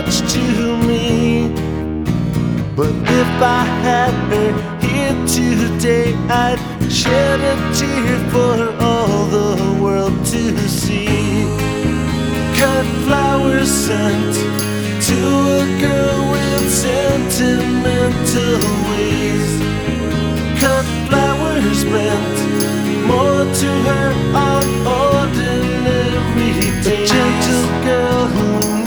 much to me. But if I had her here today, I'd shed a tear for all the world to see. Cut flowers sent to a girl with sentimental ways. Cut flowers meant more to her on ordinary days. A gentle girl who